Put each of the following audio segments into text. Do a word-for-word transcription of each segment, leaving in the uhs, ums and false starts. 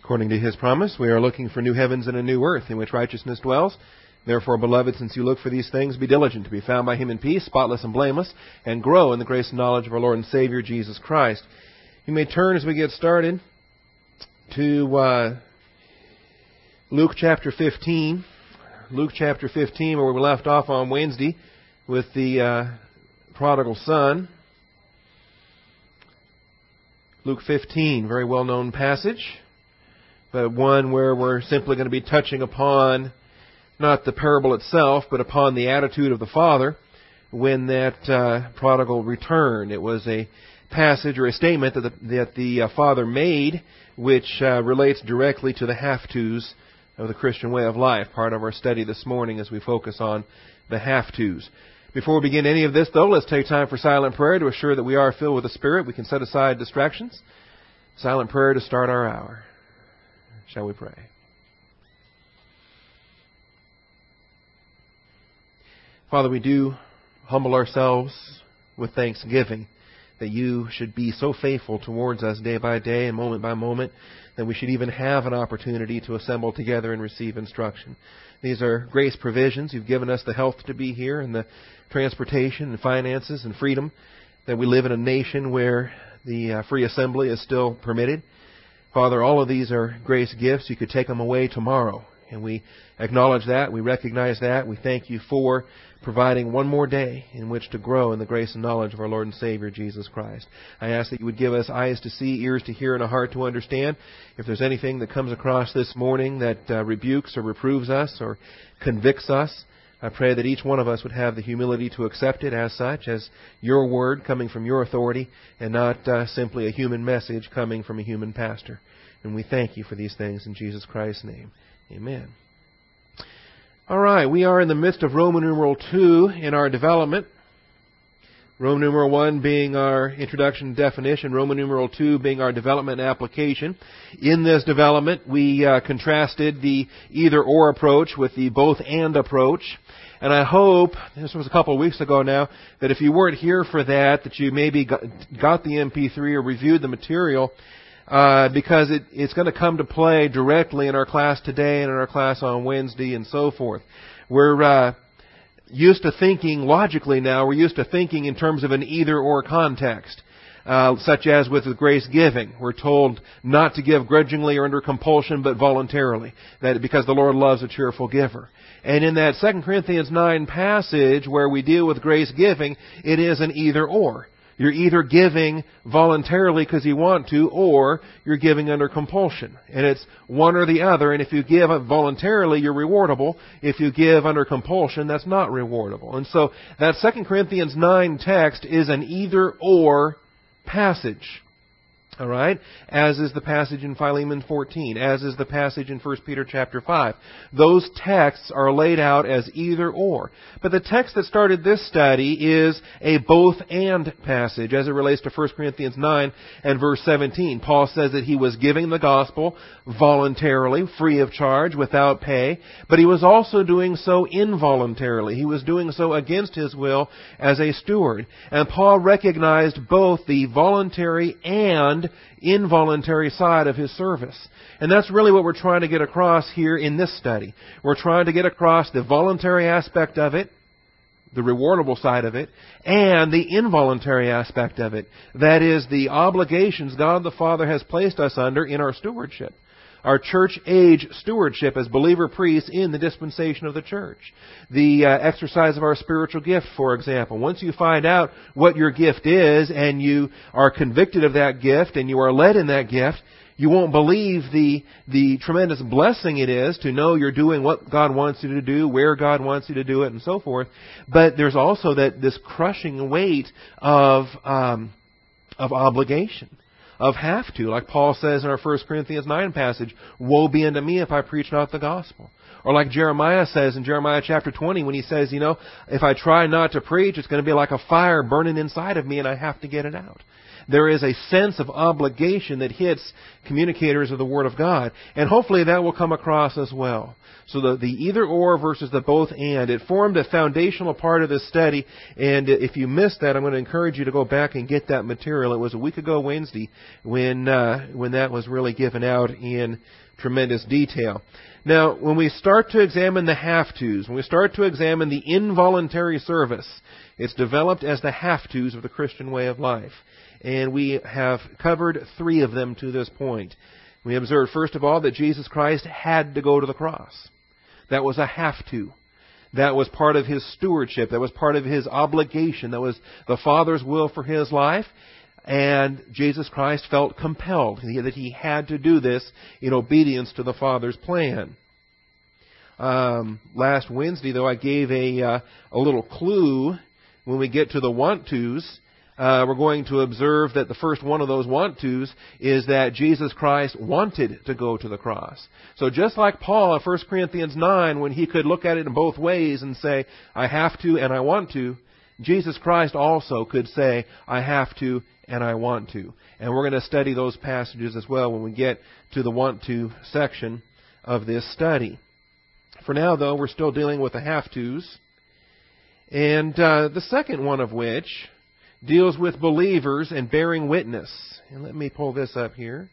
According to His promise, we are looking for new heavens and a new earth in which righteousness dwells. Therefore, beloved, since you look for these things, be diligent to be found by Him in peace, spotless and blameless, and grow in the grace and knowledge of our Lord and Savior, Jesus Christ. You may turn as we get started to uh, Luke chapter fifteen. Luke chapter fifteen, where we left off on Wednesday with the uh, prodigal son. Luke fifteen, very well-known passage, but one where we're simply going to be touching upon not the parable itself, but upon the attitude of the father when that uh, prodigal returned. It was a passage or a statement that the, that the uh, father made, which uh, relates directly to the have-tos of the Christian way of life, part of our study this morning as we focus on the have-tos. Before we begin any of this, though, let's take time for silent prayer to assure that we are filled with the Spirit. We can set aside distractions. Silent prayer to start our hour. Shall we pray? Father, we do humble ourselves with thanksgiving that you should be so faithful towards us day by day and moment by moment that we should even have an opportunity to assemble together and receive instruction. These are grace provisions. You've given us the health to be here and the transportation and finances and freedom, that we live in a nation where the uh, free assembly is still permitted. Father, all of these are grace gifts. You could take them away tomorrow. And we acknowledge that. We recognize that. We thank you for providing one more day in which to grow in the grace and knowledge of our Lord and Savior, Jesus Christ. I ask that you would give us eyes to see, ears to hear, and a heart to understand. If there's anything that comes across this morning that uh, rebukes or reproves us or convicts us, I pray that each one of us would have the humility to accept it as such, as your word coming from your authority, and not uh, simply a human message coming from a human pastor. And we thank you for these things in Jesus Christ's name. Amen. All right, we are in the midst of Roman numeral two in our development. Roman numeral one being our introduction and definition, Roman numeral two being our development and application. In this development, we uh, contrasted the either-or approach with the both-and approach. And I hope, this was a couple of weeks ago now, that if you weren't here for that, that you maybe got, got the M P three or reviewed the material, Uh, because it, it's going to come to play directly in our class today and in our class on Wednesday and so forth. We're uh, used to thinking logically now. We're used to thinking in terms of an either-or context, uh, such as with grace giving. We're told not to give grudgingly or under compulsion, but voluntarily, that because the Lord loves a cheerful giver. And in that Second Corinthians nine passage where we deal with grace giving, it is an either-or. You're either giving voluntarily because you want to, or you're giving under compulsion. And it's one or the other. And if you give voluntarily, you're rewardable. If you give under compulsion, that's not rewardable. And so that Second Corinthians nine text is an either-or passage. All right? As is the passage in Philemon fourteen. As is the passage in First Peter chapter five. Those texts are laid out as either or. But the text that started this study is a both-and passage as it relates to First Corinthians nine and verse seventeen. Paul says that he was giving the gospel voluntarily, free of charge, without pay. But he was also doing so involuntarily. He was doing so against his will as a steward. And Paul recognized both the voluntary and involuntary side of his service. And that's really what we're trying to get across here in this study. We're trying to get across the voluntary aspect of it, the rewardable side of it, and the involuntary aspect of it. That is, the obligations God the Father has placed us under in our stewardship. Our church age stewardship as believer priests in the dispensation of the church. The uh, exercise of our spiritual gift, for example. Once you find out what your gift is and you are convicted of that gift and you are led in that gift, you won't believe the the tremendous blessing it is to know you're doing what God wants you to do, where God wants you to do it, and so forth. But there's also that this crushing weight of um, of obligation. Of have to, like Paul says in our First Corinthians nine passage, woe be unto me if I preach not the gospel. Or like Jeremiah says in Jeremiah chapter twenty when he says, you know, if I try not to preach, it's going to be like a fire burning inside of me and I have to get it out. There is a sense of obligation that hits communicators of the Word of God. And hopefully that will come across as well. So the, the either or versus the both and, it formed a foundational part of this study. And if you missed that, I'm going to encourage you to go back and get that material. It was a week ago Wednesday when uh, when that was really given out in tremendous detail. Now, when we start to examine the have-tos, when we start to examine the involuntary service, it's developed as the have-tos of the Christian way of life. And we have covered three of them to this point. We observed, first of all, that Jesus Christ had to go to the cross. That was a have-to. That was part of His stewardship. That was part of His obligation. That was the Father's will for His life. And Jesus Christ felt compelled that He had to do this in obedience to the Father's plan. Um, last Wednesday, though, I gave a, uh, a little clue. When we get to the want-tos, uh, we're going to observe that the first one of those want-tos is that Jesus Christ wanted to go to the cross. So just like Paul in First Corinthians nine, when he could look at it in both ways and say, I have to and I want to, Jesus Christ also could say, I have to and I want to. And we're going to study those passages as well when we get to the want to section of this study. For now, though, we're still dealing with the have-tos. And uh, the second one of which deals with believers and bearing witness. And let me pull this up here.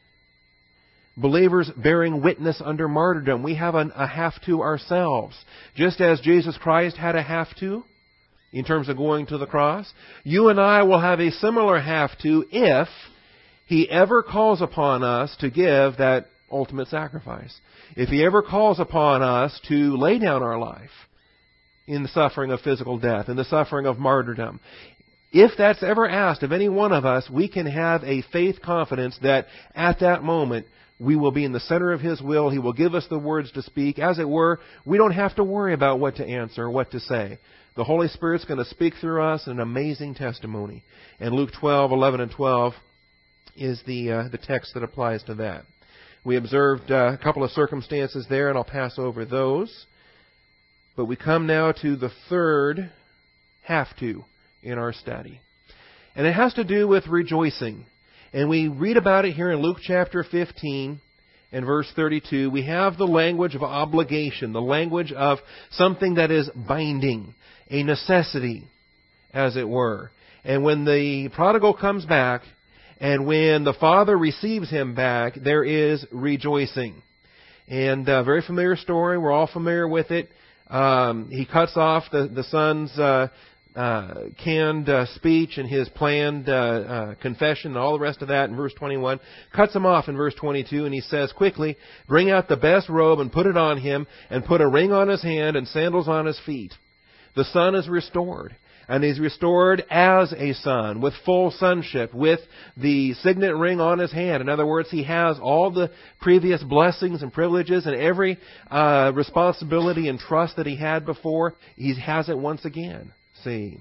Believers bearing witness under martyrdom. We have an, a have-to ourselves. Just as Jesus Christ had a have-to in terms of going to the cross, you and I will have a similar have-to if He ever calls upon us to give that ultimate sacrifice. If He ever calls upon us to lay down our life in the suffering of physical death, in the suffering of martyrdom. If that's ever asked of any one of us, we can have a faith confidence that at that moment we will be in the center of His will. He will give us the words to speak. As it were, we don't have to worry about what to answer or what to say. The Holy Spirit's going to speak through us in an amazing testimony. And Luke twelve, eleven, and twelve is the uh, the text that applies to that. We observed uh, a couple of circumstances there, and I'll pass over those. But we come now to the third have-to in our study. And it has to do with rejoicing. And we read about it here in Luke chapter fifteen and verse thirty-two. We have the language of obligation, the language of something that is binding, a necessity, as it were. And when the prodigal comes back, and when the father receives him back, there is rejoicing. And a very familiar story. We're all familiar with it. Um, he cuts off the, the son's uh, uh, canned uh, speech and his planned uh, uh, confession and all the rest of that in verse twenty-one. Cuts him off in verse twenty-two, and he says, quickly, bring out the best robe and put it on him, and put a ring on his hand and sandals on his feet. The son is restored. And he's restored as a son, with full sonship, with the signet ring on his hand. In other words, he has all the previous blessings and privileges and every uh, responsibility and trust that he had before. He has it once again. See.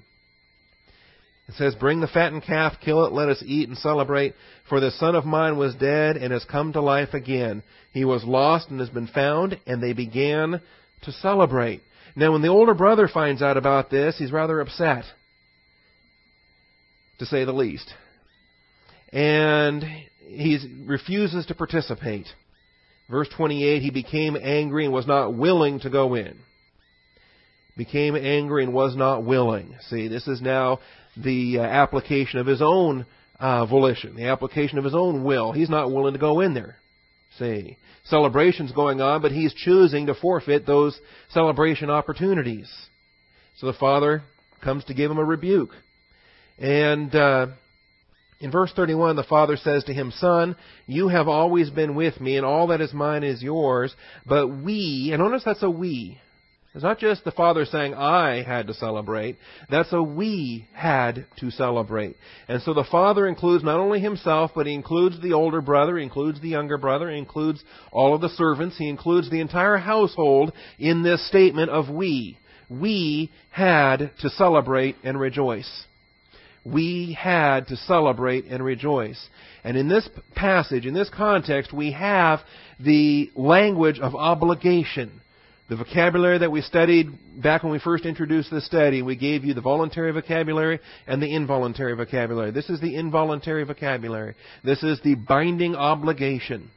It says, bring the fattened calf, kill it, let us eat and celebrate. For the son of mine was dead and has come to life again. He was lost and has been found, and they began to celebrate. Now, when the older brother finds out about this, he's rather upset, to say the least. And he refuses to participate. Verse twenty-eight, he became angry and was not willing to go in. Became angry and was not willing. See, this is now the uh, application of his own uh, volition, the application of his own will. He's not willing to go in there. See, celebration's going on, but he's choosing to forfeit those celebration opportunities. So the father comes to give him a rebuke. And uh, in verse thirty-one, the father says to him, son, you have always been with me, and all that is mine is yours. But we, and notice that's a we. It's not just the father saying, I had to celebrate. That's a we had to celebrate. And so the father includes not only himself, but he includes the older brother, he includes the younger brother, he includes all of the servants, he includes the entire household in this statement of we. We had to celebrate and rejoice. We had to celebrate and rejoice. And in this passage, in this context, we have the language of obligation. The vocabulary that we studied back when we first introduced this study, we gave you the voluntary vocabulary and the involuntary vocabulary. This is the involuntary vocabulary. This is the binding obligation.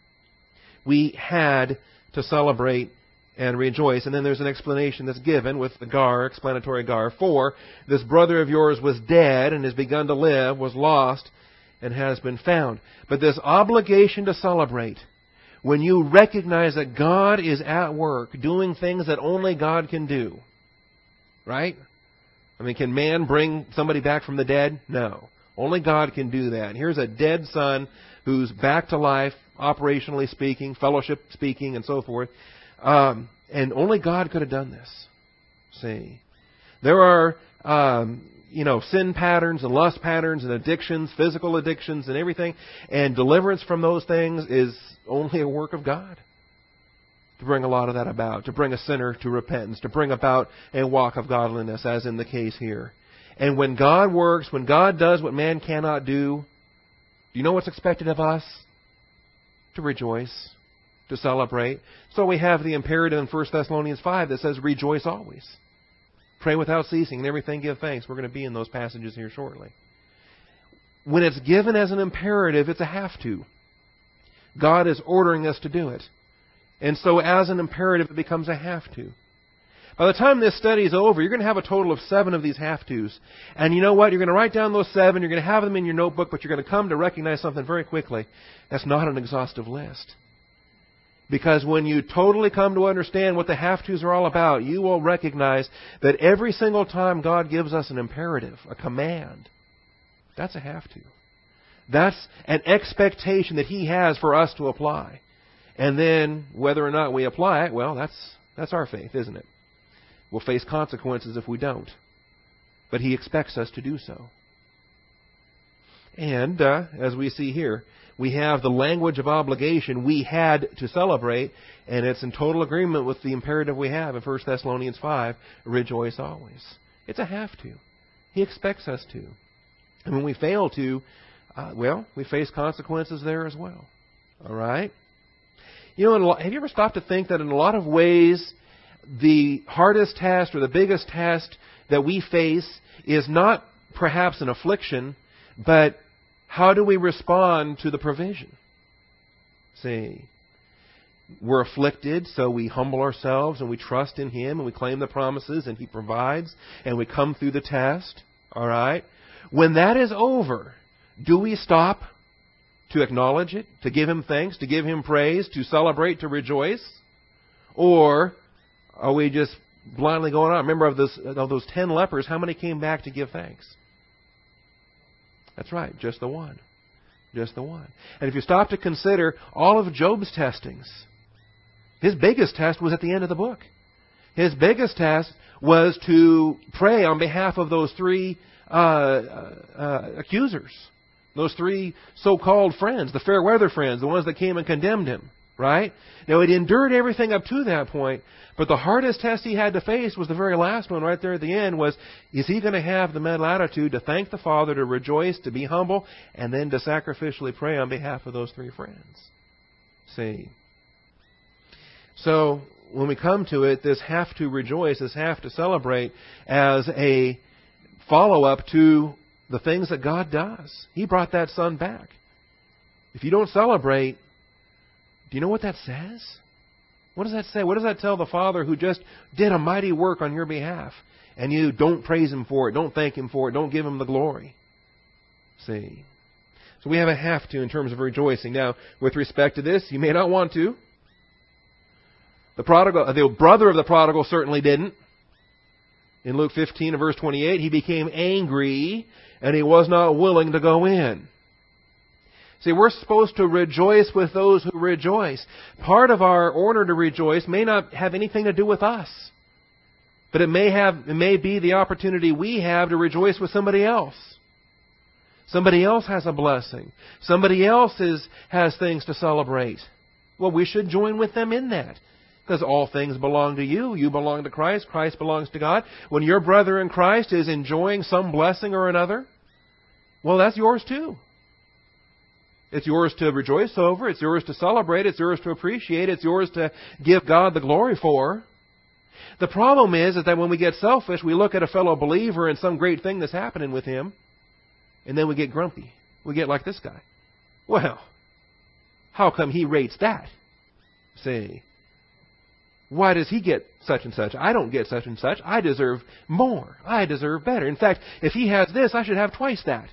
We had to celebrate and rejoice. And then there's an explanation that's given with the gar, explanatory gar. For, this brother of yours was dead and has begun to live, was lost and has been found. But this obligation to celebrate, when you recognize that God is at work doing things that only God can do, right? I mean, can man bring somebody back from the dead? No. Only God can do that. And here's a dead son who's back to life, operationally speaking, fellowship speaking, and so forth. Um, and only God could have done this. See? There are, um, you know, sin patterns and lust patterns and addictions, physical addictions and everything. And deliverance from those things is only a work of God to bring a lot of that about, to bring a sinner to repentance, to bring about a walk of godliness, as in the case here. And when God works, when God does what man cannot do, do you know what's expected of us? To rejoice, to celebrate. So we have the imperative in First Thessalonians five that says, rejoice always. Pray without ceasing, and everything give thanks. We're going to be in those passages here shortly. When it's given as an imperative, it's a have to. God is ordering us to do it. And so as an imperative, it becomes a have to. By the time this study is over, you're going to have a total of seven of these have tos. And you know what? You're going to write down those seven. You're going to have them in your notebook, but you're going to come to recognize something very quickly. That's not an exhaustive list. Because when you totally come to understand what the have tos are all about, you will recognize that every single time God gives us an imperative, a command, that's a have to. That's an expectation that He has for us to apply. And then, whether or not we apply it, well, that's that's our faith, isn't it? We'll face consequences if we don't. But He expects us to do so. And, uh, as we see here, we have the language of obligation. We had to celebrate, and it's in total agreement with the imperative we have in First Thessalonians five, rejoice always. It's a have to. He expects us to. And when we fail to, Uh, well, we face consequences there as well. All right? You know, in a lot, have you ever stopped to think that in a lot of ways, the hardest test or the biggest test that we face is not perhaps an affliction, but how do we respond to the provision? See, we're afflicted, so we humble ourselves and we trust in Him and we claim the promises and He provides and we come through the test. All right? When that is over, do we stop to acknowledge it, to give Him thanks, to give Him praise, to celebrate, to rejoice? Or are we just blindly going on? Remember, of, this, of those ten lepers, how many came back to give thanks? That's right, just the one. Just the one. And if you stop to consider all of Job's testings, his biggest test was at the end of the book. His biggest test was to pray on behalf of those three uh, uh, accusers. Those three so-called friends, the fair weather friends, the ones that came and condemned him, right? Now, he'd endured everything up to that point, but the hardest test he had to face was the very last one right there at the end was, is he going to have the mental attitude to thank the Father, to rejoice, to be humble, and then to sacrificially pray on behalf of those three friends? See? So, when we come to it, this have to rejoice, this have to celebrate as a follow-up to the things that God does. He brought that son back. If you don't celebrate, do you know what that says? What does that say? What does that tell the Father who just did a mighty work on your behalf? And you don't praise Him for it, don't thank Him for it, don't give Him the glory. See? So we have a have to in terms of rejoicing. Now, with respect to this, you may not want to. The prodigal, the brother of the prodigal certainly didn't. In Luke fifteen and verse twenty-eight, he became angry and he was not willing to go in. See, we're supposed to rejoice with those who rejoice. Part of our order to rejoice may not have anything to do with us, but it may have, it may be the opportunity we have to rejoice with somebody else. Somebody else has a blessing. Somebody else is, has things to celebrate. Well, we should join with them in that. Because all things belong to you. You belong to Christ. Christ belongs to God. When your brother in Christ is enjoying some blessing or another, well, that's yours too. It's yours to rejoice over. It's yours to celebrate. It's yours to appreciate. It's yours to give God the glory for. The problem is, is that when we get selfish, we look at a fellow believer and some great thing that's happening with him, and then we get grumpy. We get like this guy. Well, how come he rates that? See, why does he get such and such? I don't get such and such. I deserve more. I deserve better. In fact, if he has this, I should have twice that.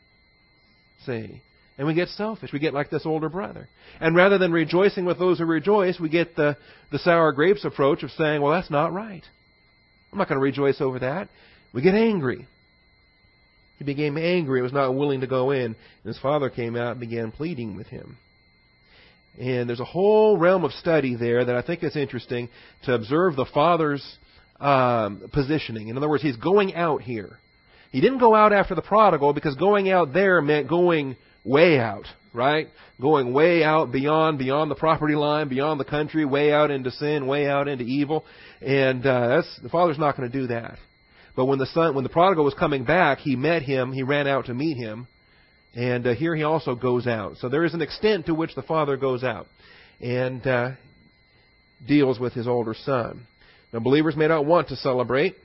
See, and we get selfish. We get like this older brother. And rather than rejoicing with those who rejoice, we get the, the sour grapes approach of saying, well, that's not right. I'm not going to rejoice over that. We get angry. He became angry. He was not willing to go in. And his father came out and began pleading with him. And there's a whole realm of study there that I think is interesting to observe the father's um, positioning. In other words, he's going out here. He didn't go out after the prodigal because going out there meant going way out, right? Going way out beyond beyond the property line, beyond the country, way out into sin, way out into evil. And uh, that's the father's not going to do that. But when the son, when the prodigal was coming back, he met him. He ran out to meet him. And uh, here he also goes out. So there is an extent to which the father goes out and uh, deals with his older son. Now, believers may not want to celebrate,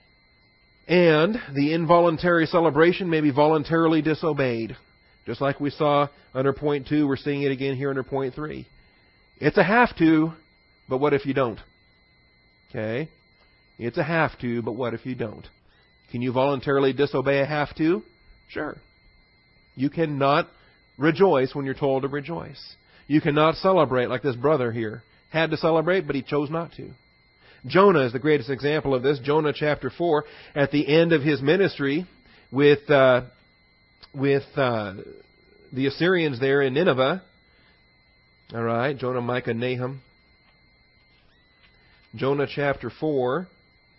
and the involuntary celebration may be voluntarily disobeyed. Just like we saw under point two, we're seeing it again here under point three. It's a have to, but what if you don't? Okay? It's a have to, but what if you don't? Can you voluntarily disobey a have to? Sure. You cannot rejoice when you're told to rejoice. You cannot celebrate like this brother here. Had to celebrate, but he chose not to. Jonah is the greatest example of this. Jonah chapter four, at the end of his ministry with uh, with uh, the Assyrians there in Nineveh. All right, Jonah, Micah, Nahum. Jonah chapter four.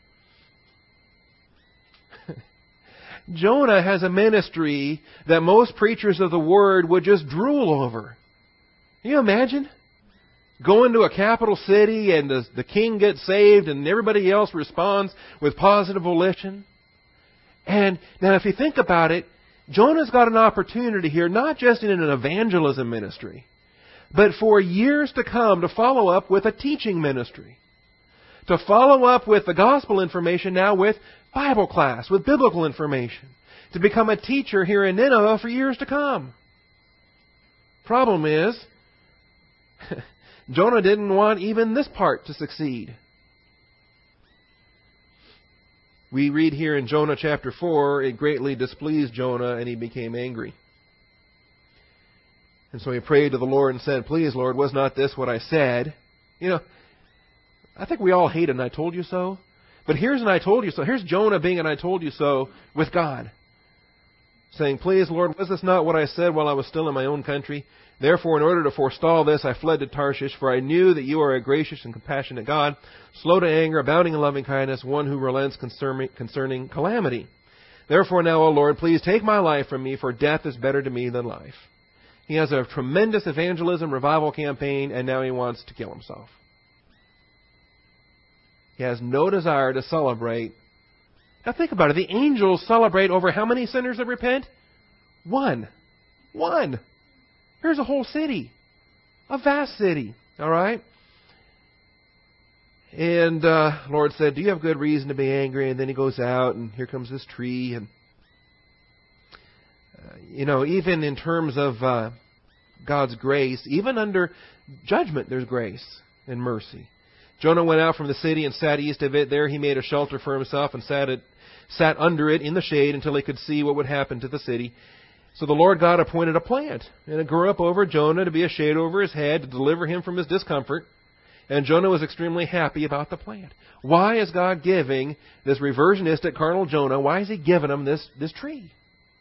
Jonah has a ministry that most preachers of the Word would just drool over. Can you imagine? Going to a capital city and the, the king gets saved and everybody else responds with positive volition. And now if you think about it, Jonah's got an opportunity here, not just in an evangelism ministry, but for years to come to follow up with a teaching ministry. To follow up with the gospel information now with Bible class, with biblical information. To become a teacher here in Nineveh for years to come. Problem is, Jonah didn't want even this part to succeed. We read here in Jonah chapter four, it greatly displeased Jonah and he became angry. And so he prayed to the Lord and said, please, Lord, was not this what I said? You know, I think we all hate an I told you so. But here's an I told you so. Here's Jonah being an I told you so with God. Saying, please, Lord, was this not what I said while I was still in my own country? Therefore, in order to forestall this, I fled to Tarshish, for I knew that you are a gracious and compassionate God, slow to anger, abounding in loving kindness, one who relents concerning, concerning calamity. Therefore now, O Lord, please take my life from me, for death is better to me than life. He has a tremendous evangelism revival campaign, and now he wants to kill himself. He has no desire to celebrate. Now think about it. The angels celebrate over how many sinners that repent? One. One. Here's a whole city. A vast city. All right? And uh, Lord said, do you have good reason to be angry? And then he goes out, and here comes this tree. And, uh, you know, even in terms of uh, God's grace, even under judgment, there's grace and mercy. Jonah went out from the city and sat east of it. There he made a shelter for himself and sat, it, sat under it in the shade until he could see what would happen to the city. So the Lord God appointed a plant, and it grew up over Jonah to be a shade over his head to deliver him from his discomfort. And Jonah was extremely happy about the plant. Why is God giving this reversionistic carnal Jonah, why is he giving him this, this tree?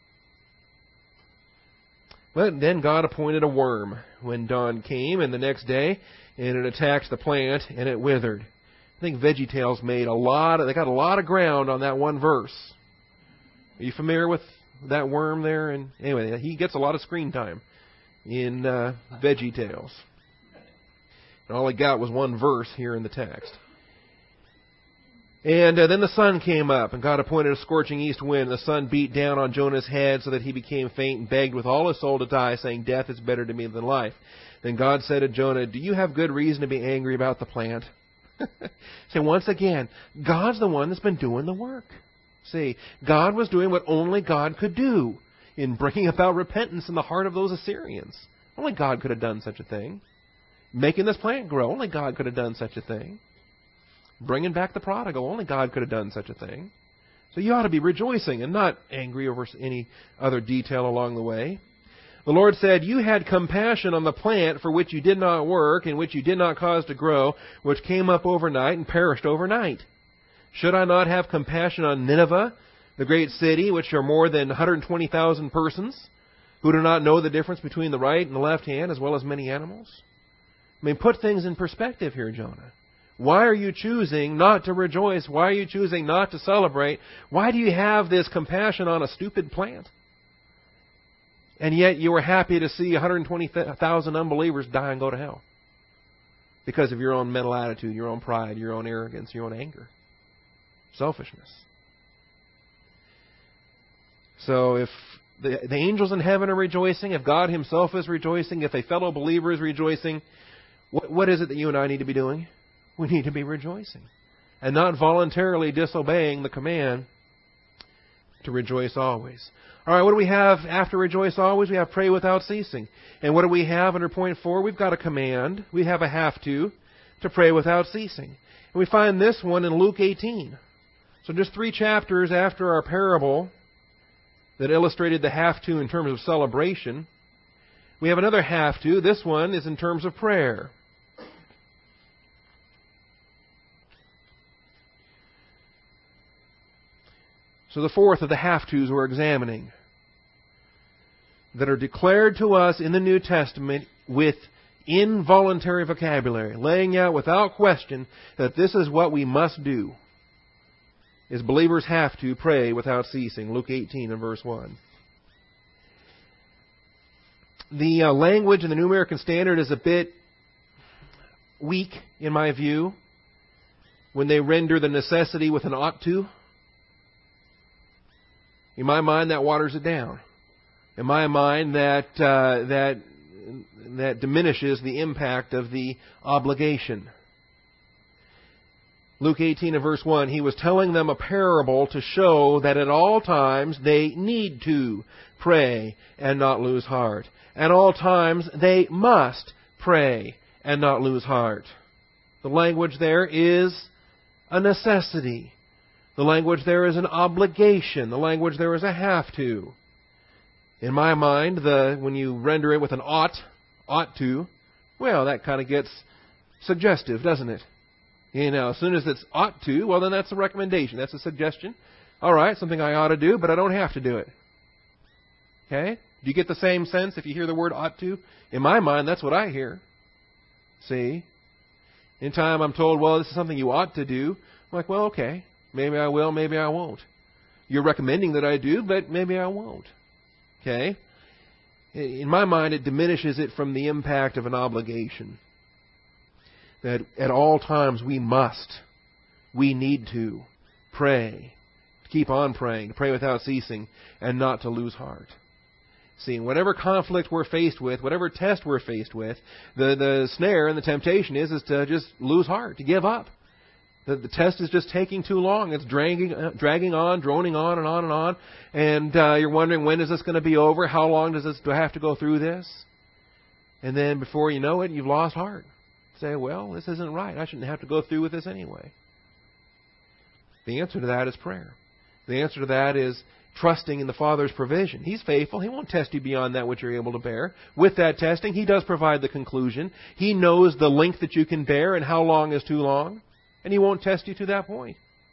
But then God appointed a worm when dawn came, and the next day, and it attacked the plant, and it withered. I think VeggieTales made a lot of, they got a lot of ground on that one verse. Are you familiar with that worm there? And anyway, he gets a lot of screen time in uh, VeggieTales. And all he got was one verse here in the text. And uh, then the sun came up, and God appointed a scorching east wind, and the sun beat down on Jonah's head so that he became faint and begged with all his soul to die, saying, "Death is better to me than life." Then God said to Jonah, "Do you have good reason to be angry about the plant?" See, once again, God's the one that's been doing the work. See, God was doing what only God could do in bringing about repentance in the heart of those Assyrians. Only God could have done such a thing. Making this plant grow, only God could have done such a thing. Bringing back the prodigal, only God could have done such a thing. So you ought to be rejoicing and not angry over any other detail along the way. The Lord said, "You had compassion on the plant for which you did not work and which you did not cause to grow, which came up overnight and perished overnight. Should I not have compassion on Nineveh, the great city, which are more than one hundred twenty thousand persons, who do not know the difference between the right and the left hand, as well as many animals?" I mean, put things in perspective here, Jonah. Why are you choosing not to rejoice? Why are you choosing not to celebrate? Why do you have this compassion on a stupid plant? And yet you were happy to see one hundred twenty thousand unbelievers die and go to hell because of your own mental attitude, your own pride, your own arrogance, your own anger, selfishness. So if the, the angels in heaven are rejoicing, if God Himself is rejoicing, if a fellow believer is rejoicing, what, what is it that you and I need to be doing? We need to be rejoicing and not voluntarily disobeying the command to rejoice always. All right, what do we have after rejoice always? We have pray without ceasing. And what do we have under point four? We've got a command. We have a have to, to pray without ceasing. And we find this one in Luke eighteen. So just three chapters after our parable that illustrated the have to in terms of celebration, we have another have to. This one is in terms of prayer. So the fourth of the have-tos we're examining that are declared to us in the New Testament with involuntary vocabulary, laying out without question that this is what we must do, is believers have to pray without ceasing. Luke eighteen and verse one. The uh, language in the New American Standard is a bit weak, in my view, when they render the necessity with an ought to. In my mind, that waters it down. In my mind, that uh, that that diminishes the impact of the obligation. Luke eighteen and verse one, He was telling them a parable to show that at all times they need to pray and not lose heart. At all times they must pray and not lose heart. The language there is a necessity. The language there is an obligation. The language there is a have to. In my mind, the when you render it with an ought, ought to, well, that kind of gets suggestive, doesn't it? You know, as soon as it's ought to, well, then that's a recommendation. That's a suggestion. All right, something I ought to do, but I don't have to do it. Okay? Do you get the same sense if you hear the word ought to? In my mind, that's what I hear. See? Anytime I'm told, well, this is something you ought to do, I'm like, well, okay. Maybe I will, maybe I won't. You're recommending that I do, but maybe I won't. Okay? In my mind, it diminishes it from the impact of an obligation. That at all times we must, we need to pray, to keep on praying, to pray without ceasing, and not to lose heart. See, whatever conflict we're faced with, whatever test we're faced with, the, the snare and the temptation is, is to just lose heart, to give up. The, the test is just taking too long. It's dragging, uh, dragging on, droning on and on and on. And uh, you're wondering, when is this going to be over? How long does this do I have to go through this? And then before you know it, you've lost heart. Say, well, this isn't right. I shouldn't have to go through with this anyway. The answer to that is prayer. The answer to that is trusting in the Father's provision. He's faithful. He won't test you beyond that which you're able to bear. With that testing, He does provide the conclusion. He knows the length that you can bear and how long is too long. And He won't test you to that point.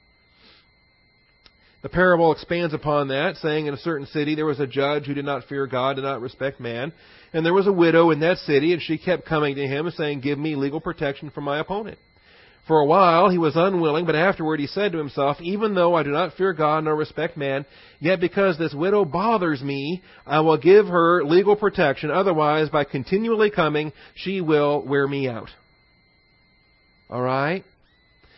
The parable expands upon that, saying in a certain city there was a judge who did not fear God, did not respect man. And there was a widow in that city, and she kept coming to him and saying, give me legal protection from my opponent. For a while he was unwilling, but afterward he said to himself, even though I do not fear God nor respect man, yet because this widow bothers me, I will give her legal protection. Otherwise, by continually coming, she will wear me out. All right?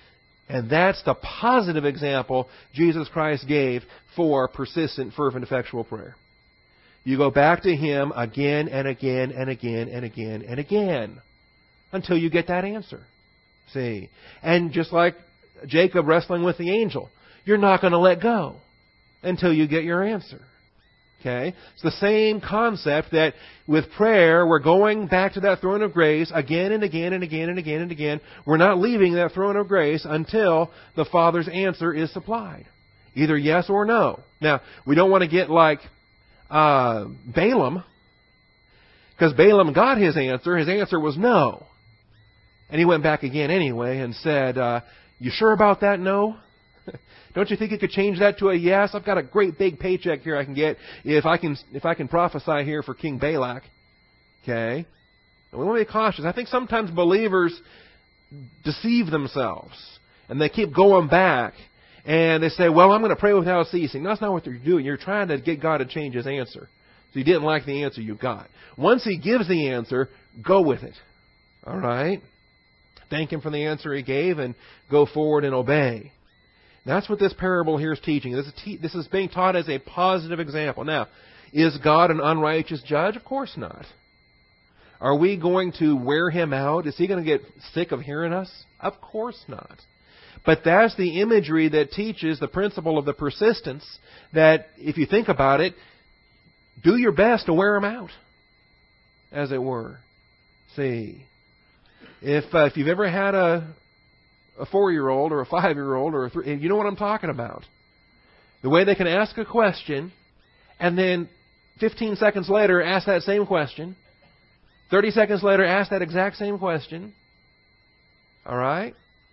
And that's the positive example Jesus Christ gave for persistent, fervent, effectual prayer. You go back to Him again and again and again and again and again until you get that answer. See? And just like Jacob wrestling with the angel, you're not going to let go until you get your answer. Okay? It's the same concept that with prayer, we're going back to that throne of grace again and again and again and again and again. We're not leaving that throne of grace until the Father's answer is supplied. Either yes or no. Now, we don't want to get like uh, Balaam, because Balaam got his answer. His answer was no. And he went back again anyway and said, uh, you sure about that no? Don't you think you could change that to a yes? I've got a great big paycheck here I can get if I can if I can prophesy here for King Balak. Okay? And we want to be cautious. I think sometimes believers deceive themselves. And they keep going back. And they say, well, I'm going to pray without ceasing. That's not what you're doing. You're trying to get God to change His answer. So you didn't like the answer you got. Once He gives the answer, go with it. All right? Thank Him for the answer He gave and go forward and obey. That's what this parable here is teaching. This is, te- this is being taught as a positive example. Now, is God an unrighteous judge? Of course not. Are we going to wear Him out? Is He going to get sick of hearing us? Of course not. But that's the imagery that teaches the principle of the persistence that, if you think about it, do your best to wear Him out, as it were. See, if uh, if you've ever had a a four-year-old or a five-year-old or a three, you know what I'm talking about. The way they can ask a question and then fifteen seconds later ask that same question. thirty seconds later ask that exact same question. All right?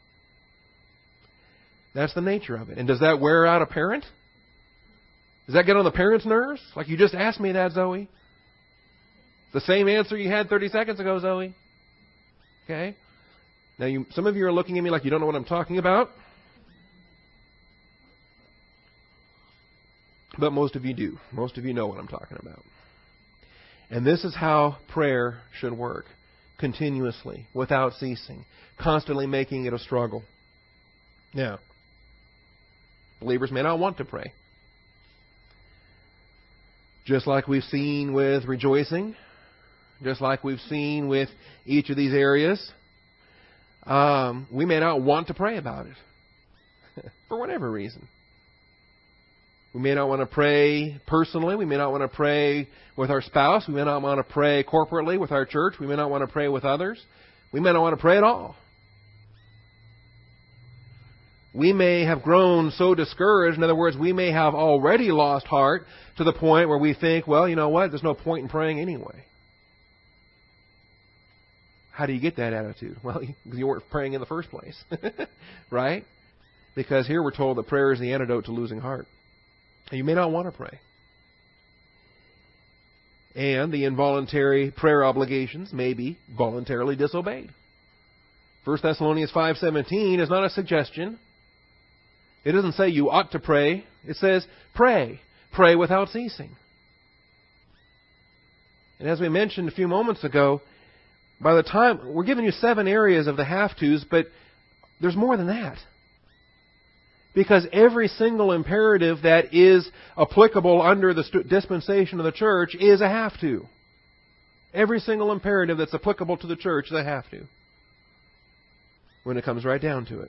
That's the nature of it. And does that wear out a parent? Does that get on the parent's nerves? Like, you just asked me that, Zoe. The same answer you had thirty seconds ago, Zoe. Okay? Now, you, some of you are looking at me like you don't know what I'm talking about. But most of you do. Most of you know what I'm talking about. And this is how prayer should work. Continuously, without ceasing. Constantly making it a struggle. Now, believers may not want to pray. Just like we've seen with rejoicing. Just like we've seen with each of these areas. Um, we may not want to pray about it. For whatever reason. We may not want to pray personally. We may not want to pray with our spouse. We may not want to pray corporately with our church. We may not want to pray with others. We may not want to pray at all. We may have grown so discouraged. In other words, we may have already lost heart to the point where we think, well, you know what? There's no point in praying anyway. How do you get that attitude? Well, because you weren't praying in the first place. Right? Because here we're told that prayer is the antidote to losing heart. And you may not want to pray. And the involuntary prayer obligations may be voluntarily disobeyed. First Thessalonians five seventeen is not a suggestion. It doesn't say you ought to pray. It says pray. Pray without ceasing. And as we mentioned a few moments ago, by the time, we're giving you seven areas of the have-tos, but there's more than that. Because every single imperative that is applicable under the dispensation of the church is a have-to. Every single imperative that's applicable to the church is a have-to. When it comes right down to it.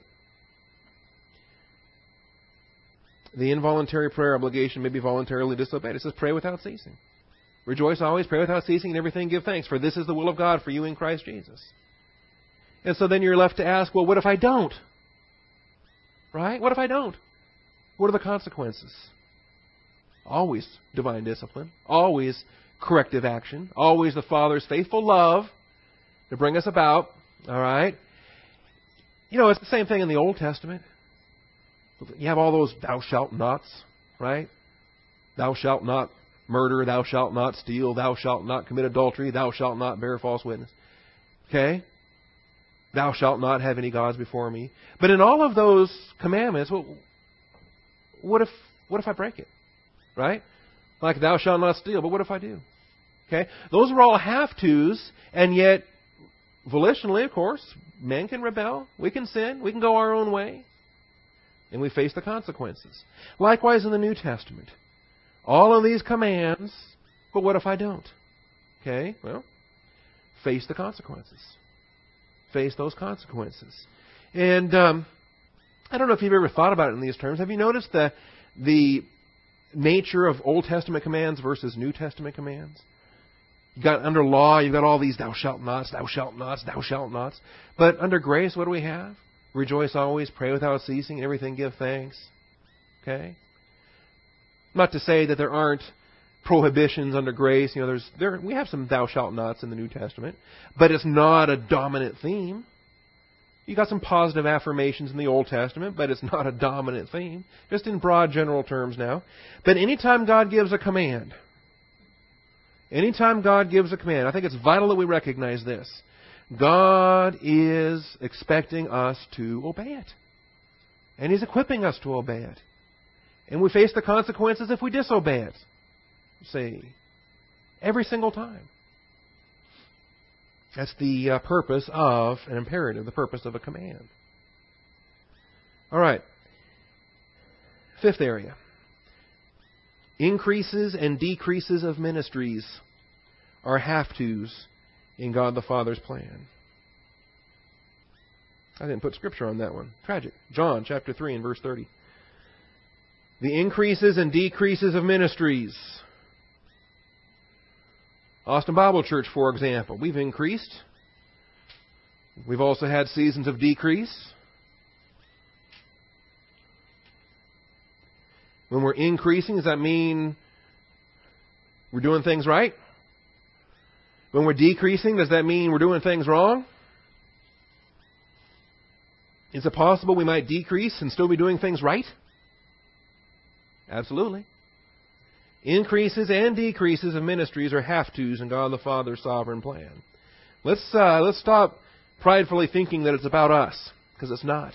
The involuntary prayer obligation may be voluntarily disobeyed. It says pray without ceasing. Rejoice always, pray without ceasing, and everything give thanks, for this is the will of God for you in Christ Jesus. And so then you're left to ask, well, what if I don't? Right? What if I don't? What are the consequences? Always divine discipline. Always corrective action. Always the Father's faithful love to bring us about. All right? You know, it's the same thing in the Old Testament. You have all those thou shalt nots, right? Thou shalt not murder, thou shalt not steal, thou shalt not commit adultery, thou shalt not bear false witness. Okay? Thou shalt not have any gods before me. But in all of those commandments, well, what if what if I break it? Right? Like thou shalt not steal, but what if I do? Okay? Those are all have-tos, and yet, volitionally, of course, men can rebel. We can sin. We can go our own way. and we face the consequences. Likewise in the New Testament. All of these commands, but what if I don't? Okay, well, face the consequences. Face those consequences. And um, I don't know if you've ever thought about it in these terms. Have you noticed the the nature of Old Testament commands versus New Testament commands? You got under law, you've got all these thou shalt nots, thou shalt nots, thou shalt nots. But under grace, what do we have? Rejoice always, pray without ceasing, and everything give thanks. Okay? Not to say that there aren't prohibitions under grace. You know, there's there we have some thou shalt nots in the New Testament, but it's not a dominant theme. You got some positive affirmations in the Old Testament, but it's not a dominant theme. Just in broad general terms now. But anytime God gives a command, anytime God gives a command, I think it's vital that we recognize this. God is expecting us to obey it. And He's equipping us to obey it. And we face the consequences if we disobey it. See, every single time. That's the uh, purpose of an imperative, the purpose of a command. All right. Fifth area. Increases and decreases of ministries are have-tos in God the Father's plan. I didn't put scripture on that one. Tragic. John chapter three and verse thirty. The increases and decreases of ministries. Austin Bible Church, for example, we've increased. We've also had seasons of decrease. When we're increasing, does that mean we're doing things right? When we're decreasing, does that mean we're doing things wrong? Is it possible we might decrease and still be doing things right? Absolutely. Increases and decreases of ministries are have-tos in God the Father's sovereign plan. Let's uh, let's stop pridefully thinking that it's about us, because it's not.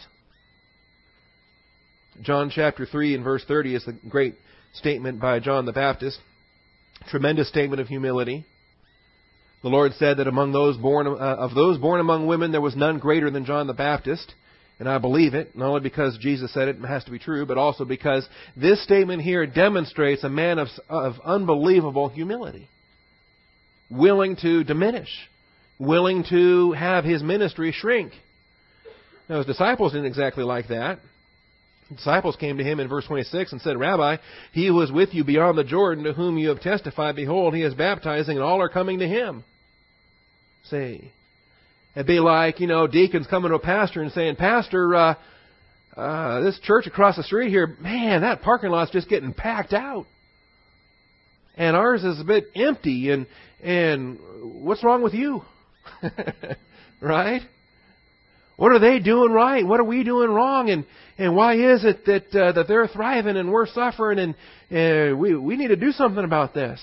John chapter three and verse thirty is the great statement by John the Baptist. Tremendous statement of humility. The Lord said that among those born uh, of those born among women there was none greater than John the Baptist. And I believe it, not only because Jesus said it, it has to be true, but also because this statement here demonstrates a man of, of unbelievable humility. Willing to diminish. Willing to have his ministry shrink. Now, his disciples didn't exactly like that. The disciples came to him in verse twenty-six and said, Rabbi, he who is with you beyond the Jordan, to whom you have testified, behold, he is baptizing, and all are coming to him. Say, it'd be like, you know, deacons coming to a pastor and saying, Pastor, uh, uh, this church across the street here, man, that parking lot's just getting packed out. And ours is a bit empty, and and what's wrong with you? Right? What are they doing right? What are we doing wrong? And and why is it that uh, that they're thriving and we're suffering, and uh, we we need to do something about this?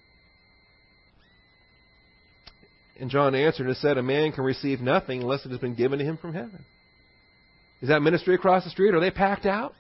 And John answered and said, a man can receive nothing unless it has been given to him from heaven. Is that ministry across the street? Are they packed out?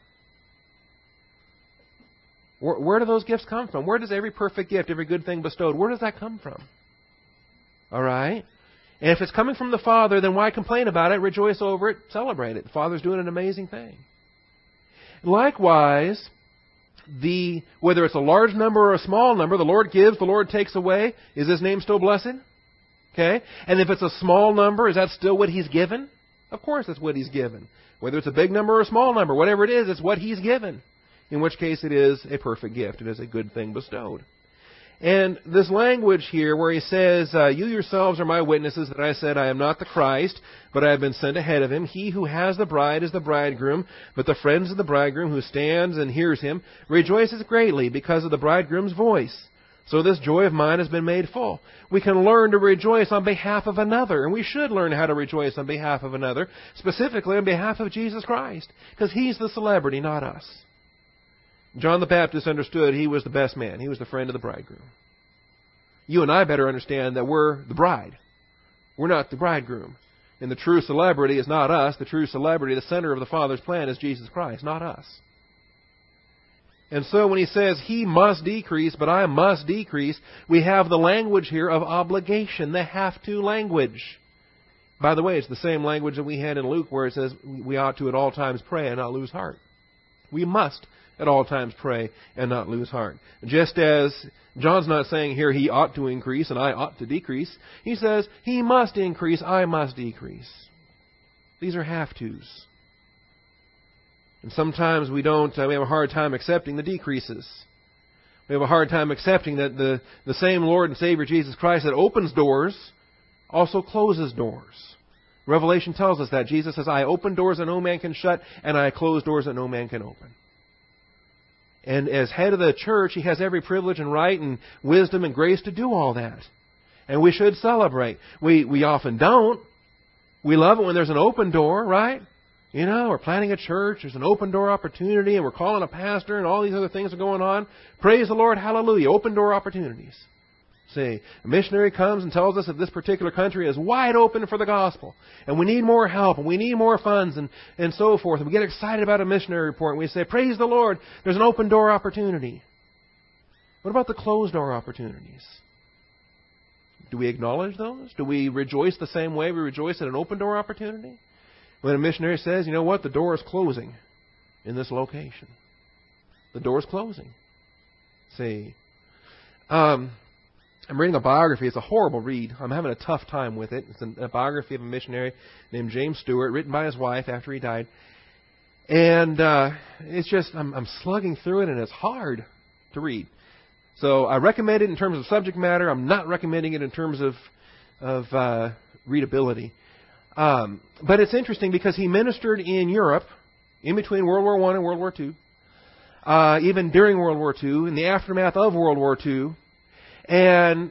Where, where do those gifts come from? Where does every perfect gift, every good thing bestowed, where does that come from? All right? And if it's coming from the Father, then why complain about it? Rejoice over it. Celebrate it. The Father's doing an amazing thing. Likewise, the whether it's a large number or a small number, the Lord gives, the Lord takes away. Is His name still blessed? Okay? And if it's a small number, is that still what He's given? Of course it's what He's given. Whether it's a big number or a small number, whatever it is, it's what He's given. In which case it is a perfect gift. It is a good thing bestowed. And this language here where He says, uh, you yourselves are my witnesses that I said I am not the Christ, but I have been sent ahead of Him. He who has the bride is the bridegroom, but the friends of the bridegroom who stands and hears Him rejoices greatly because of the bridegroom's voice. So this joy of mine has been made full. We can learn to rejoice on behalf of another, and we should learn how to rejoice on behalf of another, specifically on behalf of Jesus Christ, because He's the celebrity, not us. John the Baptist understood he was the best man. He was the friend of the bridegroom. You and I better understand that we're the bride. We're not the bridegroom. And the true celebrity is not us. The true celebrity, the center of the Father's plan, is Jesus Christ, not us. And so when He says, He must decrease, but I must decrease, we have the language here of obligation, the have-to language. By the way, it's the same language that we had in Luke where it says we ought to at all times pray and not lose heart. We must at all times pray and not lose heart. Just as John's not saying here he ought to increase and I ought to decrease. He says he must increase, I must decrease. These are have-tos. And sometimes we don't, uh, we have a hard time accepting the decreases. We have a hard time accepting that the, the same Lord and Savior Jesus Christ that opens doors also closes doors. Revelation tells us that. Jesus says, I open doors that no man can shut, and I close doors that no man can open. And as head of the church, He has every privilege and right and wisdom and grace to do all that. And we should celebrate. We, we often don't. We love it when there's an open door, right? You know, we're planning a church, there's an open door opportunity, and we're calling a pastor, and all these other things are going on. Praise the Lord, hallelujah, open door opportunities. See, a missionary comes and tells us that this particular country is wide open for the gospel, and we need more help, and we need more funds, and, and so forth. And we get excited about a missionary report, and we say, praise the Lord, there's an open door opportunity. What about the closed door opportunities? Do we acknowledge those? Do we rejoice the same way we rejoice at an open door opportunity? When a missionary says, you know what, the door is closing in this location. The door is closing. See, um, I'm reading a biography. It's a horrible read. I'm having a tough time with it. It's a, a biography of a missionary named James Stewart, written by his wife after he died. And uh, it's just, I'm, I'm slugging through it, and it's hard to read. So I recommend it in terms of subject matter. I'm not recommending it in terms of, of uh, readability. Um, but it's interesting because he ministered in Europe in between World War One and World War Two, uh, even during World War Two, in the aftermath of World War Two, and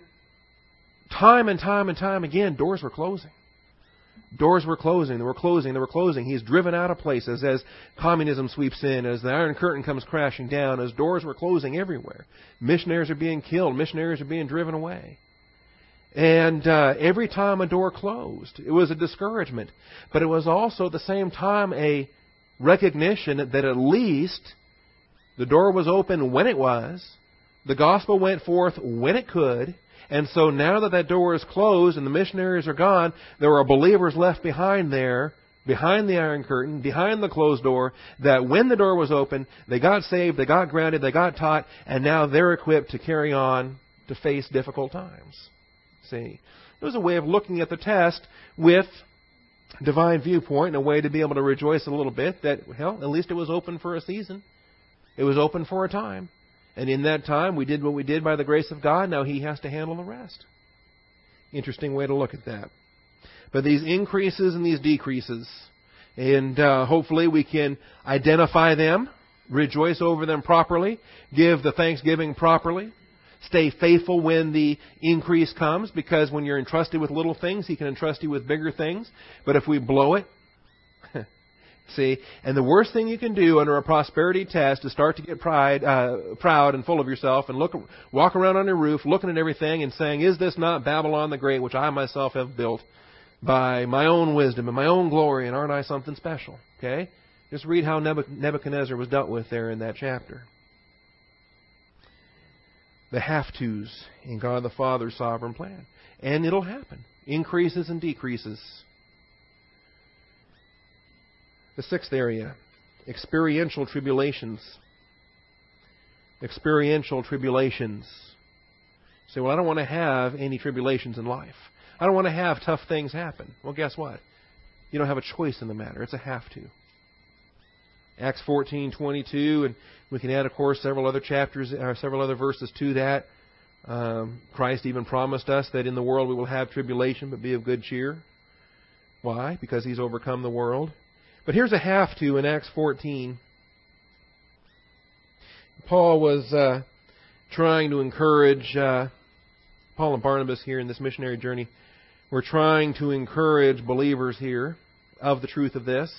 time and time and time again, doors were closing. Doors were closing, they were closing, they were closing. He's driven out of places as communism sweeps in, as the Iron Curtain comes crashing down, as doors were closing everywhere. Missionaries are being killed, missionaries are being driven away. And uh, every time a door closed, it was a discouragement. But it was also at the same time a recognition that at least the door was open when it was, the gospel went forth when it could, and so now that that door is closed and the missionaries are gone, there are believers left behind there, behind the Iron Curtain, behind the closed door, that when the door was open, they got saved, they got grounded, they got taught, and now they're equipped to carry on to face difficult times. See, it was a way of looking at the test with divine viewpoint, and a way to be able to rejoice a little bit that, well, at least it was open for a season. It was open for a time. And in that time, we did what we did by the grace of God. Now He has to handle the rest. Interesting way to look at that. But these increases and these decreases, and uh, hopefully we can identify them, rejoice over them properly, give the thanksgiving properly, stay faithful when the increase comes, because when you're entrusted with little things, He can entrust you with bigger things. But if we blow it, see, and the worst thing you can do under a prosperity test is start to get pride, uh, proud and full of yourself, and look, walk around on your roof, looking at everything and saying, "Is this not Babylon the Great, which I myself have built by my own wisdom and my own glory, and aren't I something special?" Okay, just read how Nebuchadnezzar was dealt with there in that chapter. The have-tos in God the Father's sovereign plan, and it'll happen. Increases and decreases. The sixth area, experiential tribulations. Experiential tribulations. You say, well, I don't want to have any tribulations in life. I don't want to have tough things happen. Well, guess what? You don't have a choice in the matter. It's a have-to. Acts fourteen twenty-two, and we can add, of course, several other chapters, or several other verses to that. Um, Christ even promised us that in the world we will have tribulation, but be of good cheer. Why? Because He's overcome the world. But here's a have-to in Acts fourteen. Paul was uh, trying to encourage, uh, Paul and Barnabas here in this missionary journey, were trying to encourage believers here of the truth of this.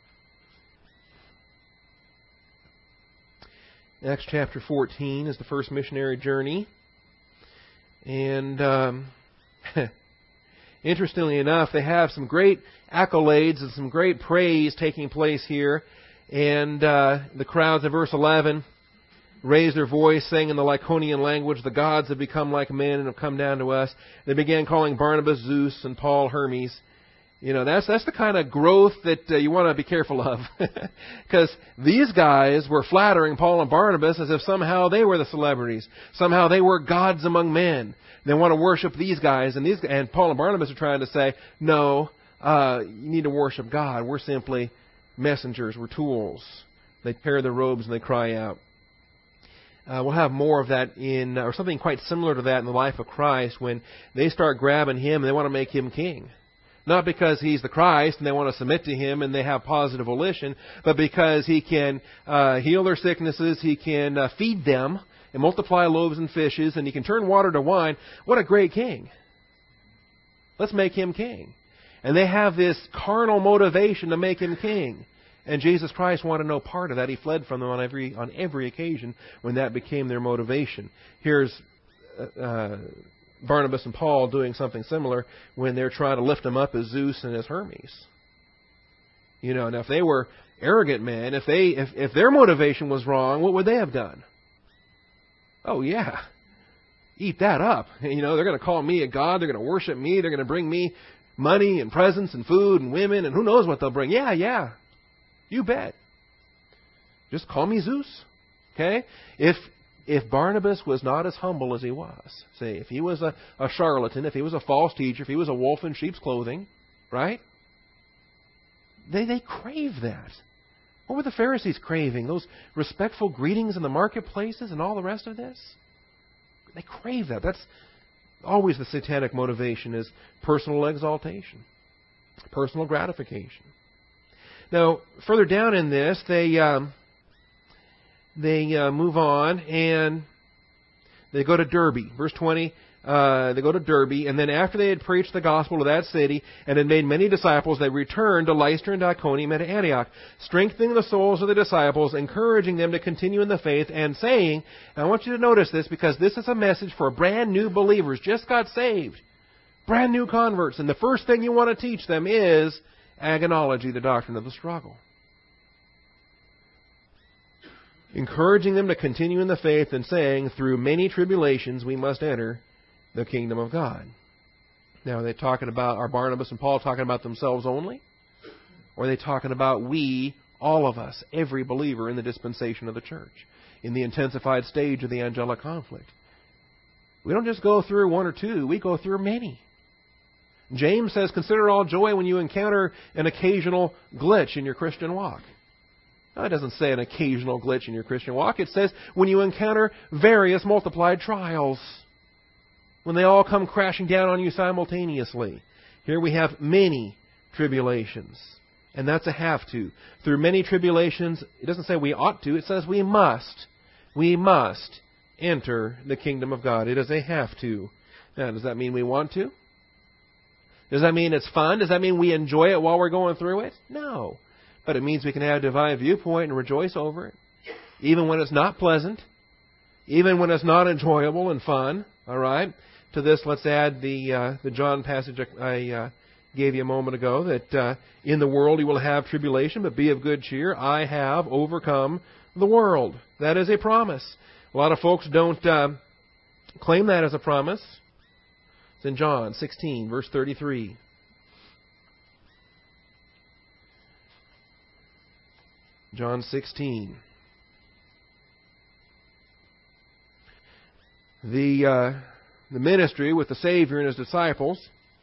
Acts chapter fourteen is the first missionary journey. And um, interestingly enough, they have some great accolades and some great praise taking place here. And uh, the crowds in verse eleven raised their voice, saying in the Lycaonian language, "The gods have become like men and have come down to us." They began calling Barnabas Zeus and Paul Hermes. You know, that's that's the kind of growth that uh, you want to be careful of. Because these guys were flattering Paul and Barnabas as if somehow they were the celebrities. Somehow they were gods among men. They want to worship these guys. And these and Paul and Barnabas are trying to say, no, uh, you need to worship God. We're simply messengers. We're tools. They tear their robes and they cry out. Uh, we'll have more of that in, or something quite similar to that in the life of Christ when they start grabbing Him and they want to make Him king. Not because He's the Christ and they want to submit to Him and they have positive volition, but because He can uh, heal their sicknesses, He can uh, feed them and multiply loaves and fishes, and He can turn water to wine. What a great king. Let's make Him king. And they have this carnal motivation to make Him king. And Jesus Christ wanted no part of that. He fled from them on every on every occasion when that became their motivation. Here's Uh, uh, Barnabas and Paul doing something similar when they're trying to lift him up as Zeus and as Hermes. You know, now if they were arrogant men, if they if, if their motivation was wrong, what would they have done? Oh yeah, eat that up. You know, they're going to call me a god. They're going to worship me. They're going to bring me money and presents and food and women and who knows what they'll bring. Yeah, yeah, you bet. Just call me Zeus. Okay, if If Barnabas was not as humble as he was, say, if he was a, a charlatan, if he was a false teacher, if he was a wolf in sheep's clothing, right? They they crave that. What were the Pharisees craving? Those respectful greetings in the marketplaces and all the rest of this? They crave that. That's always the satanic motivation, is personal exaltation, personal gratification. Now, further down in this, they... Um, They uh, move on and they go to Derbe. Verse twenty, uh, they go to Derbe, and then after they had preached the gospel to that city and had made many disciples, they returned to Lystra and Iconium and to Antioch, strengthening the souls of the disciples, encouraging them to continue in the faith, and saying, and I want you to notice this because this is a message for brand new believers, just got saved, brand new converts, and the first thing you want to teach them is agonology, the doctrine of the struggle. Encouraging them to continue in the faith and saying, through many tribulations we must enter the kingdom of God. Now, are they talking about, are Barnabas and Paul talking about themselves only? Or are they talking about we, all of us, every believer in the dispensation of the church, in the intensified stage of the angelic conflict? We don't just go through one or two, we go through many. James says, consider all joy when you encounter an occasional glitch in your Christian walk. No, it doesn't say an occasional glitch in your Christian walk. It says when you encounter various multiplied trials, when they all come crashing down on you simultaneously. Here we have many tribulations, and that's a have to. Through many tribulations, it doesn't say we ought to, it says we must. We must enter the kingdom of God. It is a have to. Now, does that mean we want to? Does that mean it's fun? Does that mean we enjoy it while we're going through it? No. But it means we can have a divine viewpoint and rejoice over it, even when it's not pleasant, even when it's not enjoyable and fun. All right. To this, let's add the uh, the John passage I uh, gave you a moment ago, that uh, in the world you will have tribulation, but be of good cheer. I have overcome the world. That is a promise. A lot of folks don't uh, claim that as a promise. It's in John sixteen, verse thirty-three. John sixteen. The uh, the ministry with the Savior and His disciples,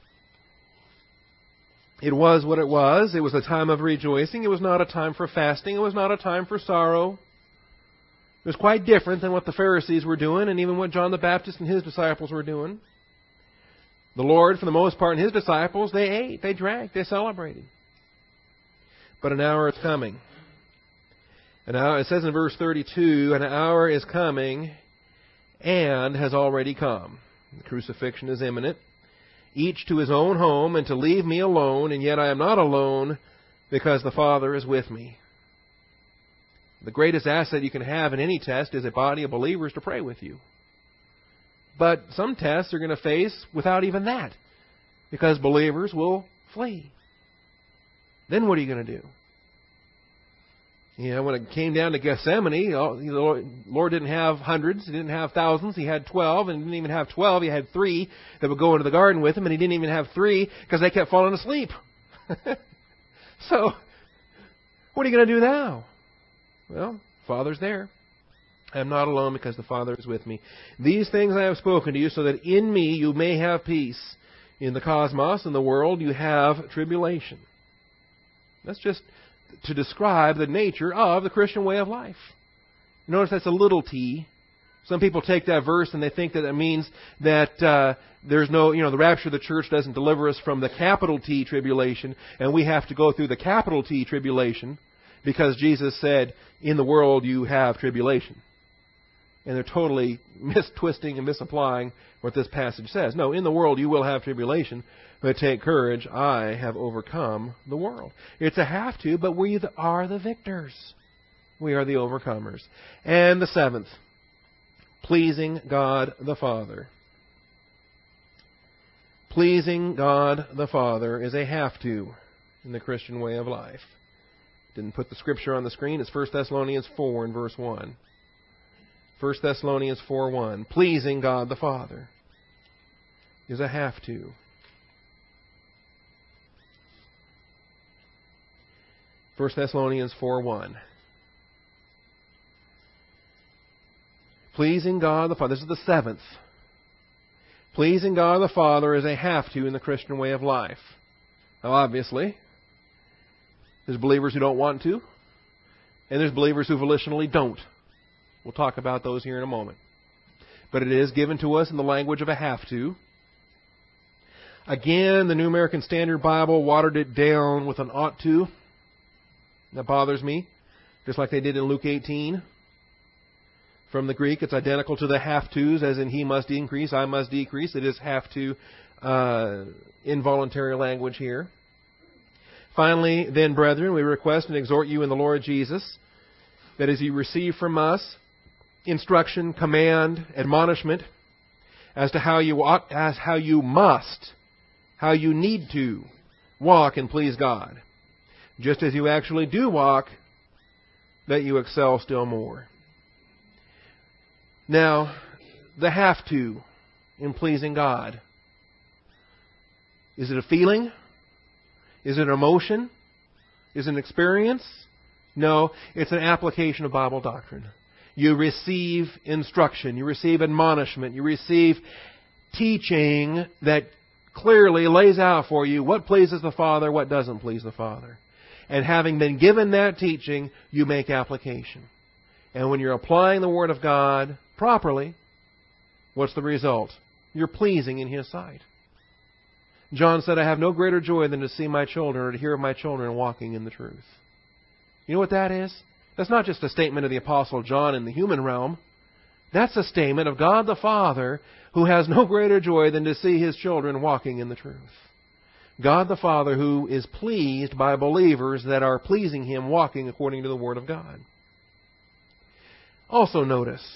it was what it was. It was a time of rejoicing. It was not a time for fasting. It was not a time for sorrow. It was quite different than what the Pharisees were doing and even what John the Baptist and his disciples were doing. The Lord, for the most part, and His disciples, they ate, they drank, they celebrated. But an hour is coming. An hour, it says in verse thirty-two, an hour is coming and has already come. The crucifixion is imminent. Each to his own home, and to leave me alone, and yet I am not alone, because the Father is with me. The greatest asset you can have in any test is a body of believers to pray with you. But some tests you're going to face without even that, because believers will flee. Then what are you going to do? You know, when it came down to Gethsemane, the Lord didn't have hundreds, He didn't have thousands, He had twelve, and He didn't even have twelve, He had three that would go into the garden with Him, and He didn't even have three because they kept falling asleep. So, what are you going to do now? Well, Father's there. I am not alone because the Father is with me. These things I have spoken to you so that in me you may have peace. In the cosmos, in the world, you have tribulation. That's just to describe the nature of the Christian way of life. Notice that's a little t. Some people take that verse and they think that it means that uh, there's no, you know, the rapture of the church doesn't deliver us from the capital T tribulation, and we have to go through the capital T tribulation because Jesus said, in the world you have tribulation. And they're totally mistwisting and misapplying what this passage says. No, in the world you will have tribulation, but take courage, I have overcome the world. It's a have to, but we are the victors. We are the overcomers. And the seventh, pleasing God the Father. Pleasing God the Father is a have to in the Christian way of life. Didn't put the scripture on the screen. It's First Thessalonians four and verse one. First Thessalonians four one. Pleasing God the Father is a have to. First Thessalonians four one. Pleasing God the Father. This is the seventh. Pleasing God the Father is a have to in the Christian way of life. Now, obviously, there's believers who don't want to, and there's believers who volitionally don't. We'll talk about those here in a moment. But it is given to us in the language of a have to. Again, the New American Standard Bible watered it down with an ought to. That bothers me, just like they did in Luke eighteen. From the Greek, it's identical to the have tos, as in he must increase, I must decrease. It is have to uh, involuntary language here. Finally, then, brethren, we request and exhort you in the Lord Jesus, that as you receive from us instruction, command, admonishment, as to how you ought, as how you must, how you need to walk and please God, just as you actually do walk, that you excel still more. Now, the have to in pleasing God. Is it a feeling? Is it an emotion? Is it an experience? No, it's an application of Bible doctrine. You receive instruction. You receive admonishment. You receive teaching that clearly lays out for you what pleases the Father, what doesn't please the Father. And having been given that teaching, you make application. And when you're applying the Word of God properly, what's the result? You're pleasing in His sight. John said, I have no greater joy than to see my children or to hear of my children walking in the truth. You know what that is? That's not just a statement of the Apostle John in the human realm. That's a statement of God the Father, who has no greater joy than to see His children walking in the truth. God the Father, who is pleased by believers that are pleasing Him, walking according to the Word of God. Also notice,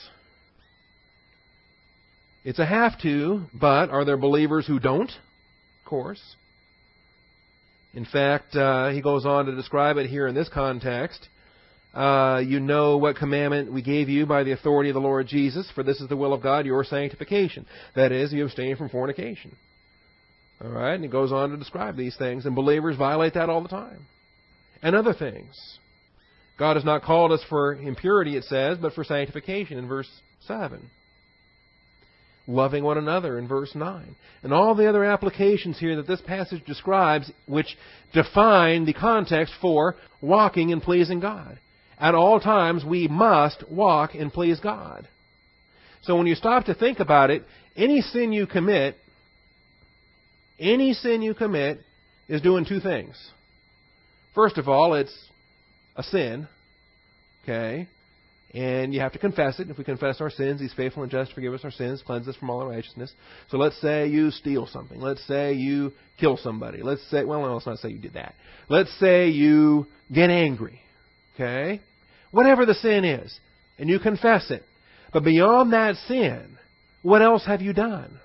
it's a have to, but are there believers who don't? Of course. In fact, uh, he goes on to describe it here in this context. Uh, you know what commandment we gave you by the authority of the Lord Jesus, for this is the will of God, your sanctification. That is, you abstain from fornication. All right, and he goes on to describe these things, and believers violate that all the time. And other things. God has not called us for impurity, it says, but for sanctification in verse seven. Loving one another in verse nine. And all the other applications here that this passage describes, which define the context for walking and pleasing God. At all times, we must walk and please God. So when you stop to think about it, any sin you commit, any sin you commit is doing two things. First of all, it's a sin, okay? And you have to confess it. If we confess our sins, He's faithful and just to forgive us our sins, cleanse us from all unrighteousness. So let's say you steal something. Let's say you kill somebody. Let's say, well, no, let's not say you did that. Let's say you get angry, okay? Whatever the sin is, and you confess it. But beyond that sin, what else have you done?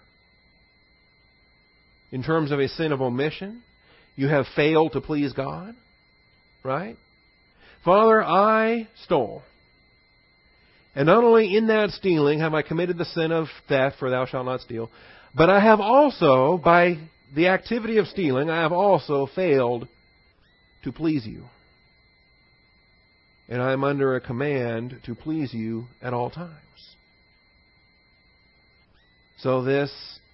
In terms of a sin of omission, you have failed to please God, right? Father, I stole. And not only in that stealing have I committed the sin of theft, for thou shalt not steal, but I have also, by the activity of stealing, I have also failed to please you. And I am under a command to please you at all times. So this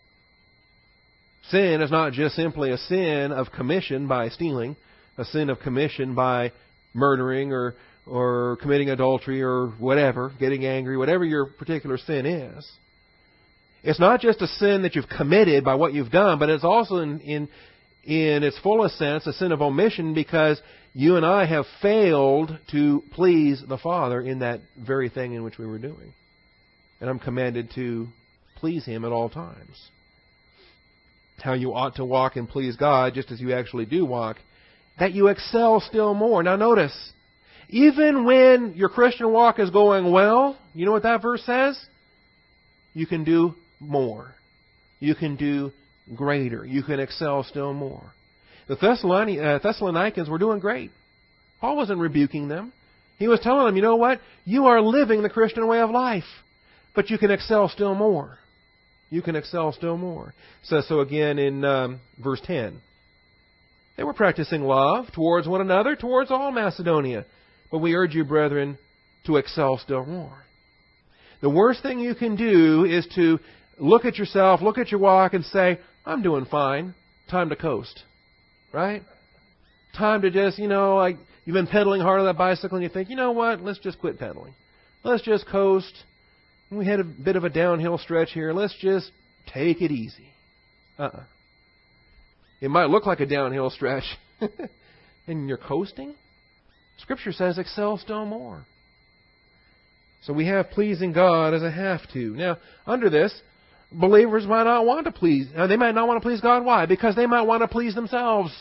sin is not just simply a sin of commission by stealing, a sin of commission by murdering or, or committing adultery or whatever, getting angry, whatever your particular sin is. It's not just a sin that you've committed by what you've done, but it's also in, in, in its fullest sense a sin of omission, because you and I have failed to please the Father in that very thing in which we were doing. And I'm commanded to please Him at all times. How you ought to walk and please God, just as you actually do walk, that you excel still more. Now notice, even when your Christian walk is going well, you know what that verse says? You can do more. You can do greater. You can excel still more. The Thessalonians, uh, Thessalonians were doing great. Paul wasn't rebuking them. He was telling them, you know what? You are living the Christian way of life, but you can excel still more. You can excel still more. It says so again in um, verse ten. They were practicing love towards one another, towards all Macedonia. But we urge you, brethren, to excel still more. The worst thing you can do is to look at yourself, look at your walk, and say, I'm doing fine. Time to coast. Right? Time to just, you know, like you've been pedaling hard on that bicycle and you think, you know what, let's just quit pedaling. Let's just coast. We had a bit of a downhill stretch here. Let's just take it easy. Uh-uh. It might look like a downhill stretch. And you're coasting? Scripture says excel still more. So we have pleasing God as a have to. Now, under this, believers might not want to please. Uh, they might not want to please God. Why? Because they might want to please themselves.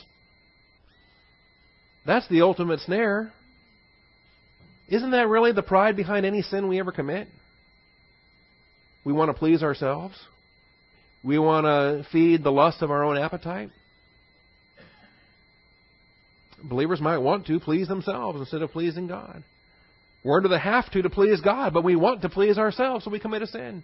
That's the ultimate snare. Isn't that really the pride behind any sin we ever commit? We want to please ourselves. We want to feed the lust of our own appetite. Believers might want to please themselves instead of pleasing God. We're under the have to to please God, but we want to please ourselves, so we commit a sin.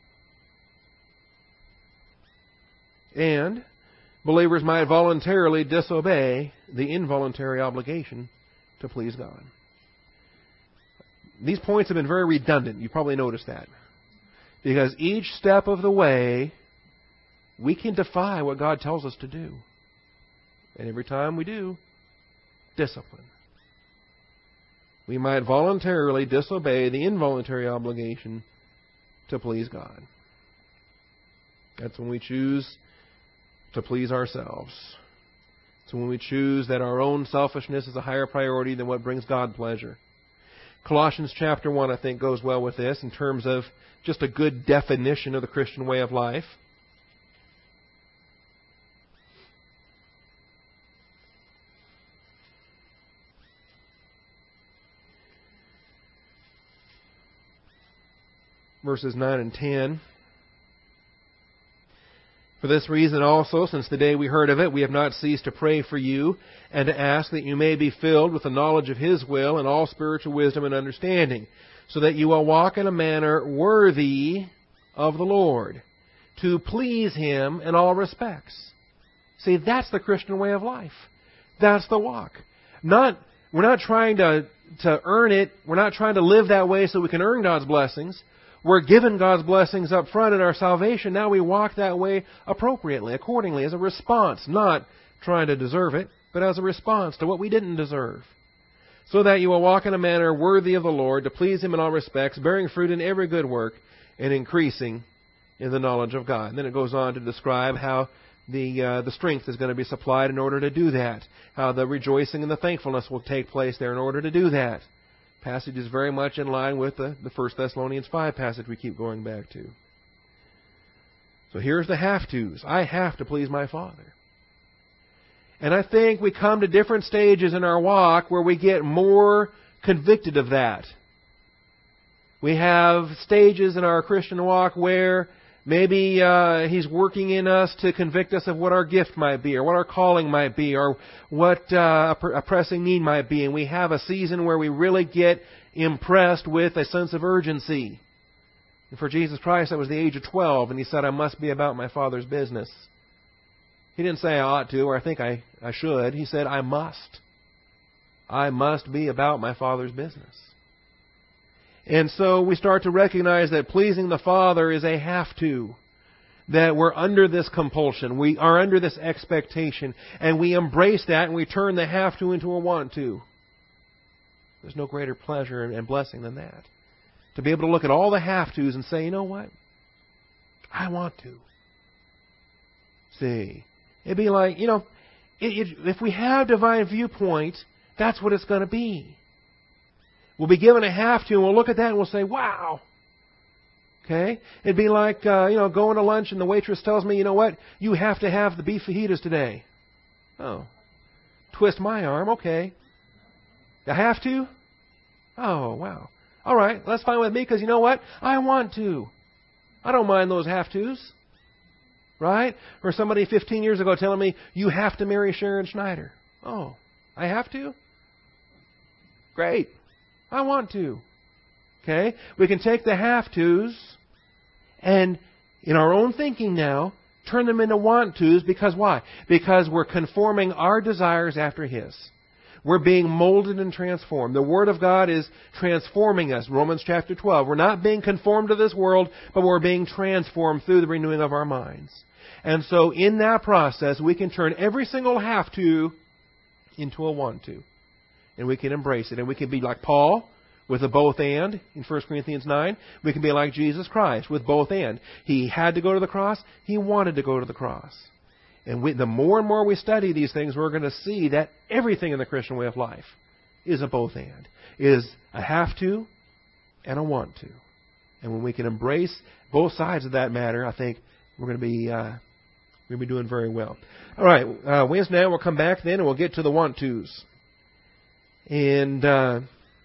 And believers might voluntarily disobey the involuntary obligation to please God. These points have been very redundant. You probably noticed that. Because each step of the way, we can defy what God tells us to do. And every time we do, discipline. We might voluntarily disobey the involuntary obligation to please God. That's when we choose to please ourselves. It's when we choose that our own selfishness is a higher priority than what brings God pleasure. Colossians chapter one, I think, goes well with this in terms of just a good definition of the Christian way of life. Verses nine and ten. For this reason also, since the day we heard of it, we have not ceased to pray for you and to ask that you may be filled with the knowledge of His will and all spiritual wisdom and understanding, so that you will walk in a manner worthy of the Lord, to please Him in all respects. See, that's the Christian way of life. That's the walk. Not, we're not trying to, to earn it. We're not trying to live that way so we can earn God's blessings. We're given God's blessings up front in our salvation. Now we walk that way appropriately, accordingly, as a response, not trying to deserve it, but as a response to what we didn't deserve. So that you will walk in a manner worthy of the Lord, to please Him in all respects, bearing fruit in every good work, and increasing in the knowledge of God. And then it goes on to describe how the uh, the strength is going to be supplied in order to do that, how the rejoicing and the thankfulness will take place there in order to do that. Passage is very much in line with the, the First Thessalonians five passage we keep going back to. So here's the have-tos. I have to please my Father. And I think we come to different stages in our walk where we get more convicted of that. We have stages in our Christian walk where maybe uh, He's working in us to convict us of what our gift might be, or what our calling might be, or what uh, a pressing need might be. And we have a season where we really get impressed with a sense of urgency. And for Jesus Christ, that was the age of twelve, and He said, I must be about my Father's business. He didn't say I ought to or I think I, I should. He said I must. I must be about my Father's business. And so we start to recognize that pleasing the Father is a have-to. That we're under this compulsion. We are under this expectation. And we embrace that and we turn the have-to into a want-to. There's no greater pleasure and blessing than that. To be able to look at all the have-tos and say, you know what? I want to. See, it'd be like, you know, it, it, if we have divine viewpoint, that's what it's going to be. We'll be given a have-to, and we'll look at that and we'll say, wow. Okay? It'd be like, uh, you know, going to lunch and the waitress tells me, you know what? You have to have the beef fajitas today. Oh. Twist my arm. Okay. I have to? Oh, wow. All right. That's fine with me because you know what? I want to. I don't mind those have-tos. Right? Or somebody fifteen years ago telling me, you have to marry Sharon Schneider. Oh, I have to? Great. I want to. Okay? We can take the have-tos and, in our own thinking now, turn them into want-tos because why? Because we're conforming our desires after His. We're being molded and transformed. The Word of God is transforming us. Romans chapter twelve. We're not being conformed to this world, but we're being transformed through the renewing of our minds. And so in that process, we can turn every single have-to into a want-to. And we can embrace it. And we can be like Paul with a both and in First Corinthians nine. We can be like Jesus Christ with both and. He had to go to the cross. He wanted to go to the cross. And we, the more and more we study these things, we're going to see that everything in the Christian way of life is a both and. Is a have to and a want to. And when we can embrace both sides of that matter, I think we're going to be uh, we're going to be doing very well. All right, uh, Wednesday night we'll come back then and we'll get to the want tos. And uh,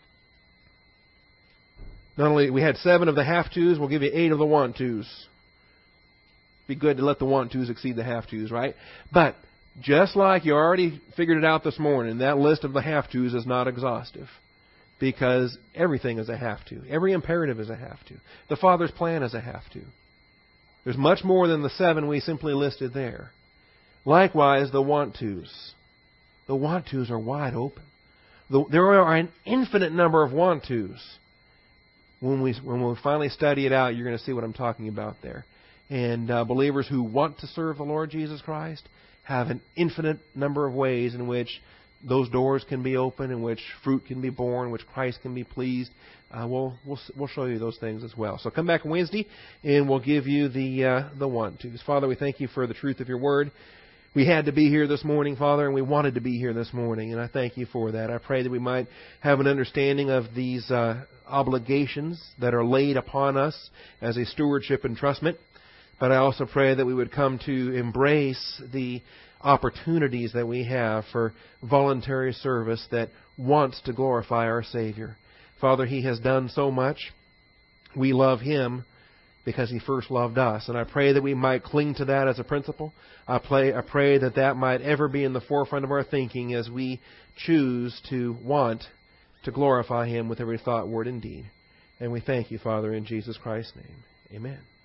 not only we had seven of the have tos, we'll give you eight of the want tos. Be good to let the want-tos exceed the have-tos, right? But just like you already figured it out this morning, that list of the have-tos is not exhaustive because everything is a have-to. Every imperative is a have-to. The Father's plan is a have-to. There's much more than the seven we simply listed there. Likewise, the want-tos. The want-tos are wide open. The, there are an infinite number of want-tos. When we, when we finally study it out, you're going to see what I'm talking about there. And uh, believers who want to serve the Lord Jesus Christ have an infinite number of ways in which those doors can be opened, in which fruit can be born, in which Christ can be pleased. Uh, we'll we'll we'll show you those things as well. So come back Wednesday, and we'll give you the uh, the want-tos. Father, we thank you for the truth of your word. We had to be here this morning, Father, and we wanted to be here this morning, and I thank you for that. I pray that we might have an understanding of these uh, obligations that are laid upon us as a stewardship entrustment. But I also pray that we would come to embrace the opportunities that we have for voluntary service that wants to glorify our Savior. Father, He has done so much. We love Him because He first loved us. And I pray that we might cling to that as a principle. I pray, I pray that that might ever be in the forefront of our thinking as we choose to want to glorify Him with every thought, word, and deed. And we thank you, Father, in Jesus Christ's name. Amen.